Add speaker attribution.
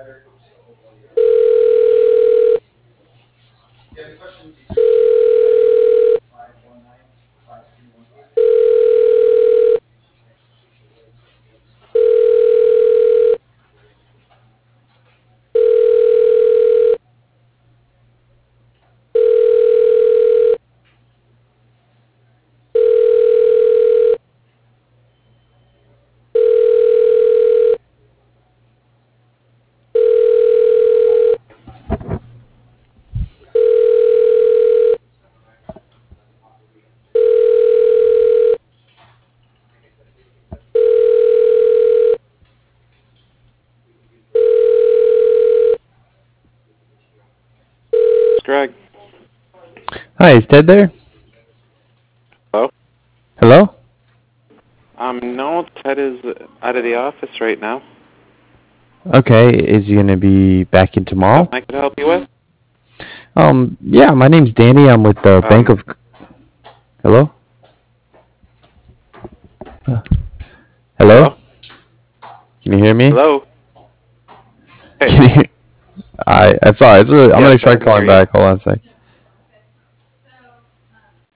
Speaker 1: Greg.
Speaker 2: Hi, is Ted there?
Speaker 1: Hello?
Speaker 2: Hello?
Speaker 1: No, Ted is out of the office right now.
Speaker 2: Okay, is he gonna be back in tomorrow?
Speaker 1: Something I could help you with?
Speaker 2: Yeah, my name's Danny. I'm with the Bank of... Hello? Hello?
Speaker 1: Hello?
Speaker 2: Can you hear me?
Speaker 1: Hello? Hey.
Speaker 2: Can you... I'm sorry. I'm
Speaker 1: Yes,
Speaker 2: gonna
Speaker 1: I
Speaker 2: try
Speaker 1: can hear
Speaker 2: calling
Speaker 1: you.
Speaker 2: back. Hold on a sec.